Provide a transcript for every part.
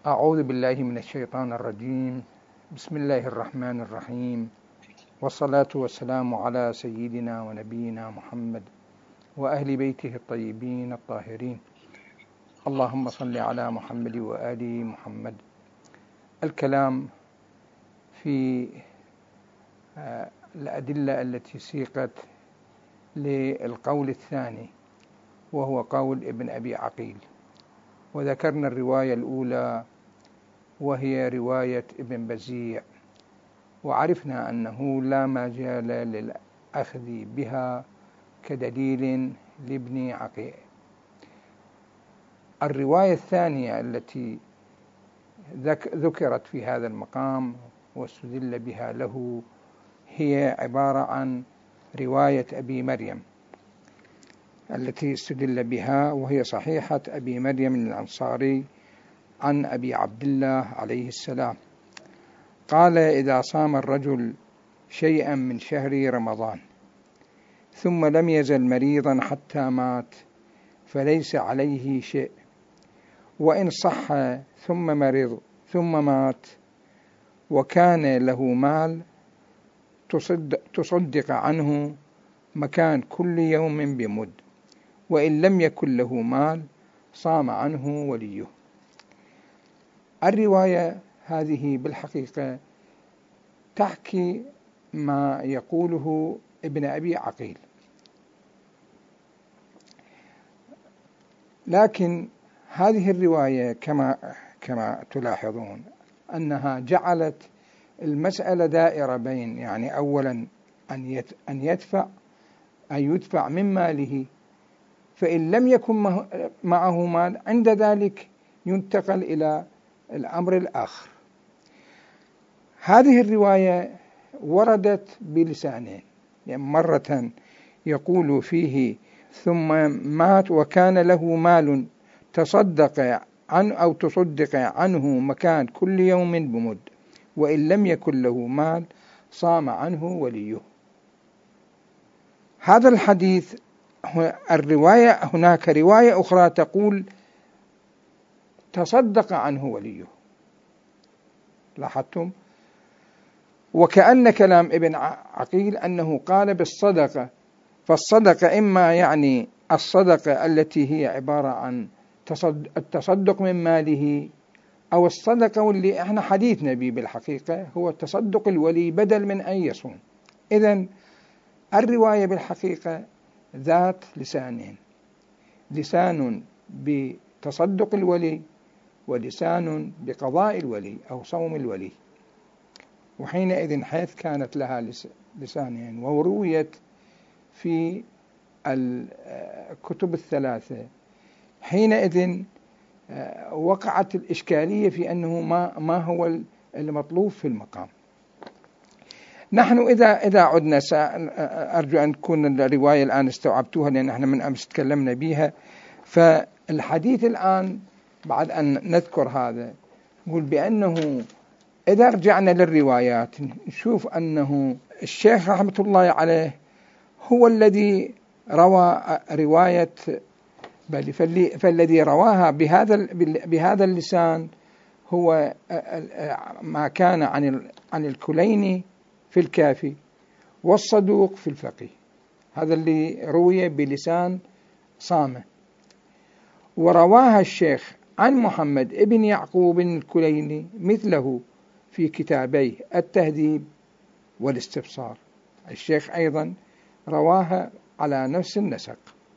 أعوذ بالله من الشيطان الرجيم. بسم الله الرحمن الرحيم، والصلاة والسلام على سيدنا ونبينا محمد وأهل بيته الطيبين الطاهرين. اللهم صل على محمد وآل محمد. الكلام في الأدلة التي سيقت للقول الثاني، وهو قول ابن أبي عقيل. وذكرنا الرواية الأولى وهي رواية ابن بزيع، وعرفنا أنه لا مجال للأخذ بها كدليل لابن عقيل. الرواية الثانية التي ذكرت في هذا المقام واستدل بها له هي عبارة عن رواية أبي مريم التي استدل بها، وهي صحيحة أبي مريم الأنصاري عن أبي عبد الله عليه السلام قال: إذا صام الرجل شيئا من شهر رمضان ثم لم يزل مريضا حتى مات فليس عليه شيء، وإن صح ثم مرض ثم مات وكان له مال تصدق عنه مكان كل يوم بمد، وإن لم يكن له مال صام عنه وليه. الرواية هذه بالحقيقة تحكي ما يقوله ابن أبي عقيل، لكن هذه الرواية كما تلاحظون أنها جعلت المسألة دائرة بين يعني أولا أن يدفع من ماله، فإن لم يكن معه مال عند ذلك ينتقل إلى الأمر الآخر. هذه الرواية وردت بلسانين، يعني مرة يقول فيه ثم مات وكان له مال تصدق عنه مكان كل يوم بمد، وإن لم يكن له مال صام عنه وليه. هذا الحديث الرواية، هناك رواية أخرى تقول تصدق عنه وليه. لاحظتم؟ وكأن كلام ابن عقيل أنه قال بالصدقة، فالصدقة إما يعني الصدقة التي هي عبارة عن التصدق من ماله، أو الصدقة واللي احنا حديثنا به بالحقيقة هو تصدق الولي بدل من أن يصوم. إذن الرواية بالحقيقة ذات لسانين، لسان بتصدق الولي ولسان بقضاء الولي أو صوم الولي. وحينئذ حيث كانت لها لسانين ورويت في الكتب الثلاثة، حينئذ وقعت الإشكالية في أنه ما هو المطلوب في المقام. نحن إذا عدنا أرجو أن تكون الرواية الآن استوعبتوها، لأن احنا من أمس تكلمنا بها. فالحديث الآن بعد أن نذكر هذا نقول بأنه إذا رجعنا للروايات نشوف أنه الشيخ رحمة الله عليه هو الذي روى رواية فالذي رواها بهذا اللسان هو ما كان عن الكليني في الكافي والصدوق في الفقيه. هذا اللي روي بلسان صامة. ورواها الشيخ عن محمد ابن يعقوب الكليني مثله في كتابيه التهذيب والاستبصار. الشيخ أيضا رواها على نفس النسق.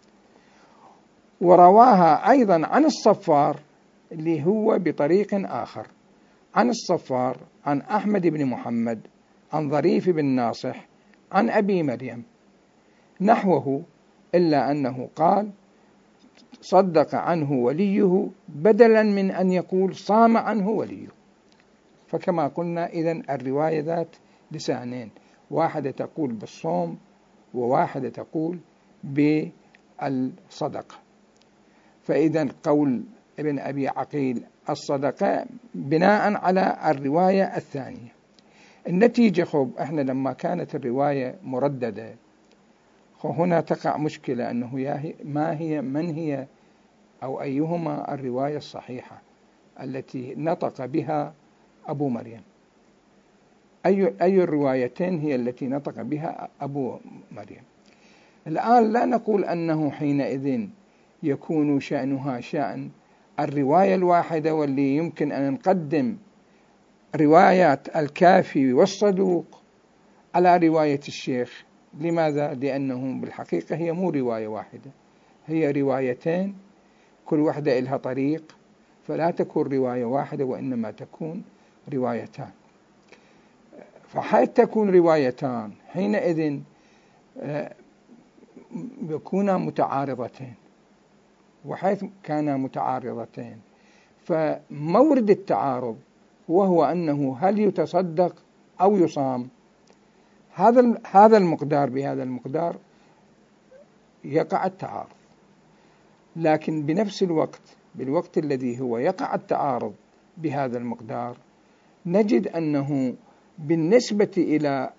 ورواها أيضا عن الصفار اللي هو بطريق آخر، عن الصفار عن أحمد بن محمد عن ظريف بن ناصح عن أبي مريم نحوه، إلا أنه قال صدق عنه وليه بدلا من أن يقول صام عنه وليه. فكما قلنا إذن الرواية ذات لسانين، واحدة تقول بالصوم وواحدة تقول بالصدقة. فإذا قول ابن أبي عقيل الصدقة بناء على الرواية الثانية. النتيجة احنا لما كانت الرواية مرددة هنا تقع مشكلة، أنه من هي أو أيهما الرواية الصحيحة. التي نطق بها أبو مريم. أي الروايتين هي التي نطق بها أبو مريم؟ الآن لا نقول أنه حينئذ يكون شأنها شأن الرواية الواحدة، واللي يمكن أن نقدم روايات الكافي والصدوق على رواية الشيخ. لماذا؟ لأنه بالحقيقة هي مو رواية واحدة، هي روايتين كل واحدة إلها طريق، فلا تكون رواية واحدة وإنما تكون روايتان. فحيث تكون روايتان حينئذ يكونا متعارضتين، وحيث كانا متعارضتين فمورد التعارض وهو أنه هل يتصدق أو يصام. هذا المقدار بهذا المقدار يقع التعارض. لكن بنفس الوقت، بالوقت الذي هو يقع التعارض بهذا المقدار، نجد أنه بالنسبة إلى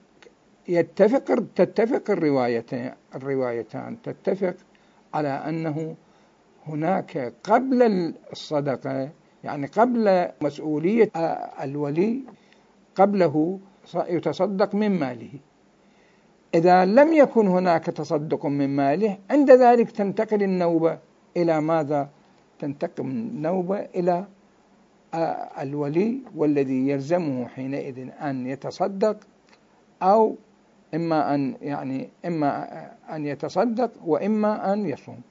تتفق الروايتان تتفق على أنه هناك قبل الصدقة، يعني قبل مسؤولية الولي، قبله يتصدق من ماله. إذا لم يكن هناك تصدق من ماله، عند ذلك تنتقل النوبة إلى ماذا؟ تنتقل النوبة إلى الولي، والذي يلزمه حينئذ أن يتصدق، أو إما أن يتصدق وإما أن يصوم.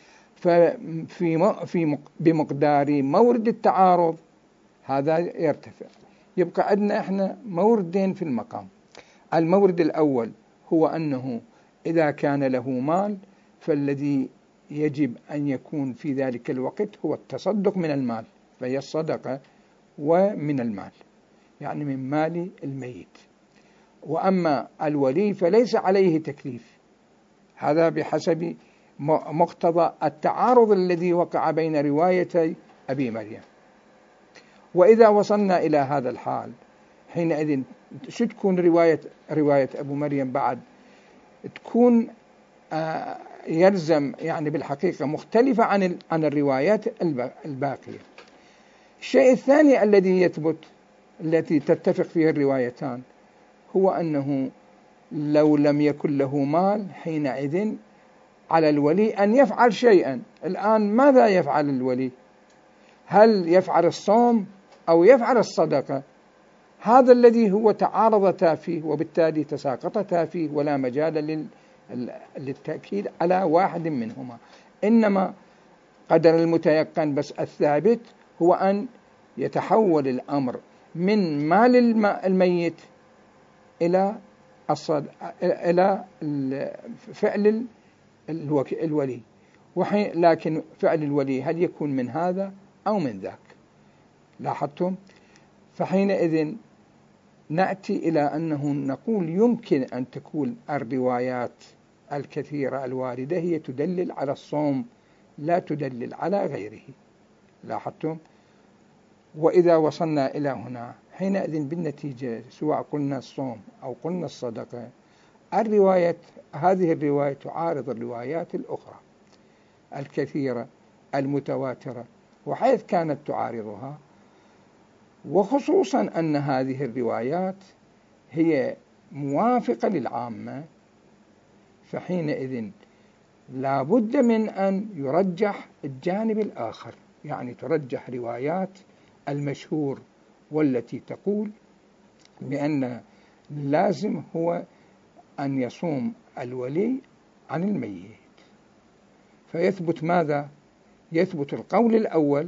بمقدار مورد التعارض هذا يرتفع. يبقى عندنا إحنا موردين في المقام. المورد الأول هو أنه إذا كان له مال فالذي يجب أن يكون في ذلك الوقت هو التصدق من المال، فهي الصدقة ومن المال، يعني من مال الميت. وأما الولي فليس عليه تكليف. هذا بحسب مقتضى التعارض الذي وقع بين روايتي أبي مريم. وإذا وصلنا إلى هذا الحال حينئذ شو تكون رواية أبو مريم بعد؟ تكون يلزم يعني بالحقيقة مختلفة عن الروايات الباقية. الشيء الثاني الذي يثبت التي تتفق فيه الروايتان هو أنه لو لم يكن له مال حينئذ على الولي أن يفعل شيئا. الآن ماذا يفعل الولي؟ هل يفعل الصوم أو يفعل الصدقة؟ هذا الذي هو تعارضتا فيه، وبالتالي تساقطتا فيه، ولا مجال للتأكيد على واحد منهما. إنما قدر المتيقن بس الثابت هو أن يتحول الأمر من مال الميت إلى فعل الولي. لكن فعل الولي هل يكون من هذا أو من ذاك؟ لاحظتم؟ فحينئذ نأتي إلى أنه نقول يمكن أن تكون الروايات الكثيرة الواردة هي تدلل على الصوم، لا تدلل على غيره. لاحظتم؟ وإذا وصلنا إلى هنا حينئذ بالنتيجة سواء قلنا الصوم أو قلنا الصدقة، هذه الرواية تعارض الروايات الأخرى الكثيرة المتواترة. وحيث كانت تعارضها، وخصوصا أن هذه الروايات هي موافقة للعامة، فحينئذ لا بد من أن يرجح الجانب الآخر، يعني ترجح روايات المشهور والتي تقول بأن لازم هو أن يصوم الولي عن الميت. فيثبت ماذا؟ يثبت القول الأول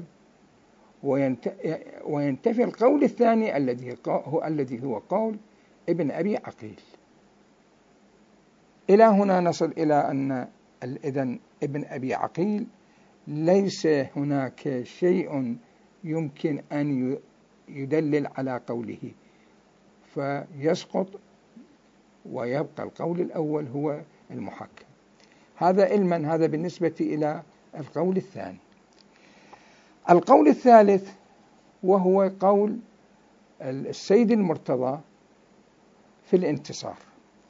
وينتفي القول الثاني الذي هو قول ابن أبي عقيل. إلى هنا نصل إلى أن إذن ابن أبي عقيل ليس هناك شيء يمكن أن يدلل على قوله، فيسقط ويبقى القول الأول هو المحكم. هذا علما، هذا بالنسبة إلى القول الثاني. القول الثالث وهو قول السيد المرتضى في الانتصار.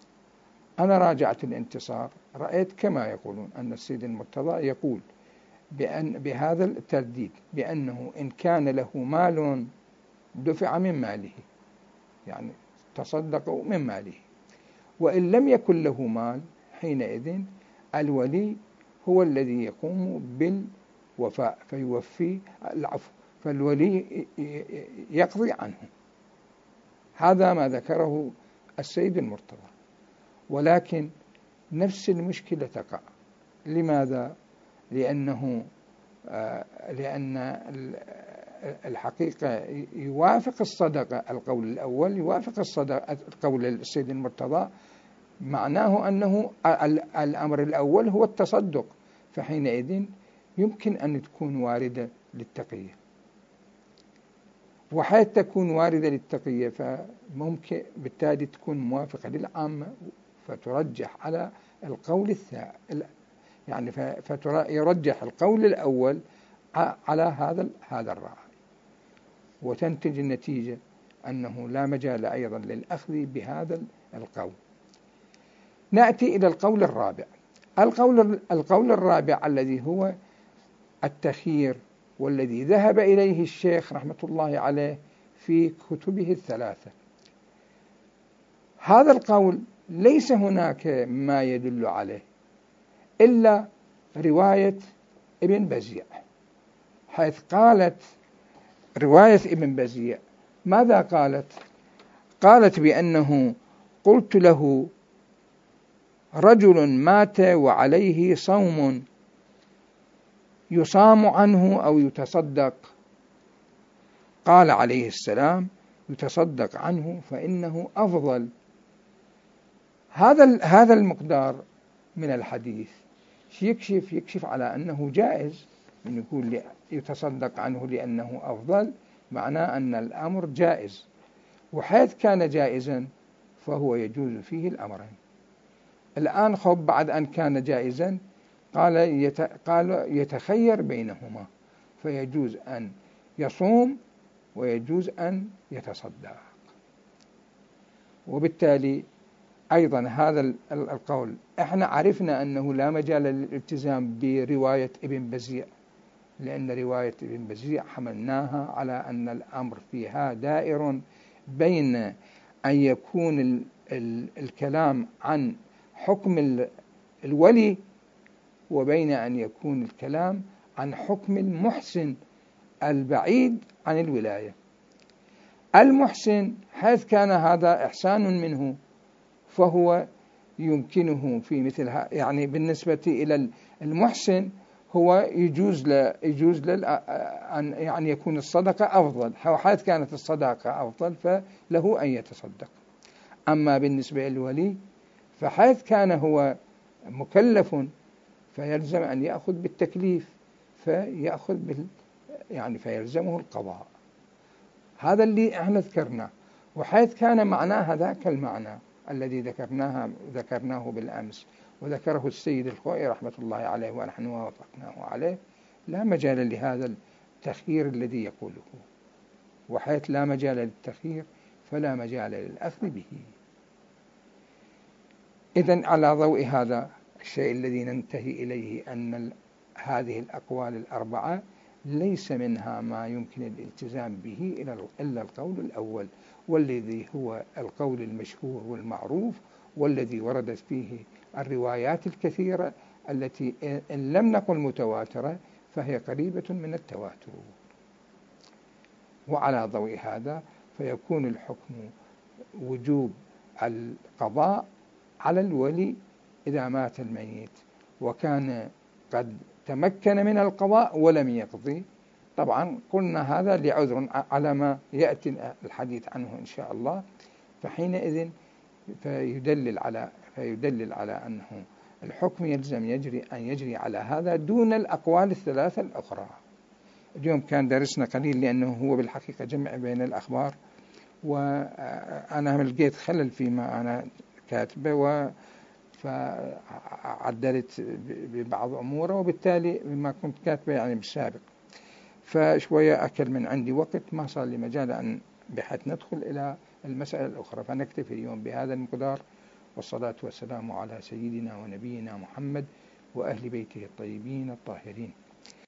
أنا راجعت الانتصار، رأيت كما يقولون أن السيد المرتضى يقول بهذا الترديد بأنه إن كان له مال دفع من ماله، يعني تصدق من ماله، وإن لم يكن له مال حينئذ الولي هو الذي يقوم بالوفاء فيوفي العفو، فالولي يقضي عنه. هذا ما ذكره السيد المرتضى، ولكن نفس المشكلة تقع. لماذا؟ لأن الحقيقة يوافق الصدقة القول الأول، يوافق الصدقة القول السيد المرتضى، معناه أنه الأمر الأول هو التصدق، فحينئذ يمكن أن تكون واردة للتقية، وحيث تكون واردة للتقية فممكن بالتالي تكون موافقة للعامة فترجح على القول الثاني، يعني فيرجح القول الأول على هذا الرأي، وتنتج النتيجة أنه لا مجال أيضا للأخذ بهذا القول. نأتي إلى القول الرابع. القول الرابع الذي هو التخيير، والذي ذهب إليه الشيخ رحمة الله عليه في كتبه الثلاثة. هذا القول ليس هناك ما يدل عليه إلا رواية ابن بزيع، حيث قالت رواية ابن بزيع ماذا قالت؟ قالت بأنه قلت له رجل مات وعليه صوم يصام عنه أو يتصدق، قال عليه السلام يتصدق عنه فإنه أفضل. هذا المقدار من الحديث يكشف على أنه جائز، من يقول يتصدق عنه لأنه أفضل معناه أن الأمر جائز، وحيث كان جائزا فهو يجوز فيه الأمرين. الآن خب بعد أن كان جائزا قال يتخير بينهما، فيجوز أن يصوم ويجوز أن يتصدق. وبالتالي أيضا هذا القول احنا عرفنا أنه لا مجال للالتزام برواية ابن بزيع، لأن رواية ابن بزيع حملناها على أن الأمر فيها دائر بين أن يكون الكلام عن حكم الولي وبين أن يكون الكلام عن حكم المحسن البعيد عن الولاية. المحسن حيث كان هذا إحسان منه فهو يمكنه في مثلها، يعني بالنسبة إلى المحسن هو يجوز له أن يعني يكون الصدقة أفضل، حيث كانت الصدقة أفضل فله أن يتصدق. أما بالنسبة للولي فحيث كان هو مكلف فيلزم أن يأخذ بالتكليف، يعني فيلزمه القضاء. هذا اللي احنا ذكرناه، وحيث كان معناه ذاك المعنى الذي ذكرناه بالأمس وذكره السيد الخوئي رحمة الله عليه ونحن وافقناه عليه، لا مجال لهذا التخيير الذي يقوله، وحيث لا مجال للتخيير فلا مجال للأخذ به. إذن على ضوء هذا الشيء الذي ننتهي إليه أن هذه الأقوال الأربعة ليس منها ما يمكن الالتزام به إلا القول الأول، والذي هو القول المشهور والمعروف، والذي وردت فيه الروايات الكثيرة التي إن لم نقل متواترة فهي قريبة من التواتر. وعلى ضوء هذا فيكون الحكم وجوب القضاء على الولي إذا مات الميت وكان قد تمكن من القضاء ولم يقضي. طبعا قلنا هذا لعذر على ما يأتي الحديث عنه إن شاء الله، فحينئذ فيدلل على أنه الحكم يلزم أن يجري على هذا دون الأقوال الثلاثة الأخرى. اليوم كان درسنا قليل لأنه هو بالحقيقة جمع بين الأخبار، وأنا لقيت خلل فيما أنا كاتبه فعدلت ببعض أموره، وبالتالي بما كنت كاتبه يعني بالسابق فشوية أكل من عندي وقت، ما صار لي مجال أن بحيث ندخل إلى المسألة الأخرى. فنكتفي اليوم بهذا المقدار، والصلاة والسلام على سيدنا ونبينا محمد وأهل بيته الطيبين الطاهرين.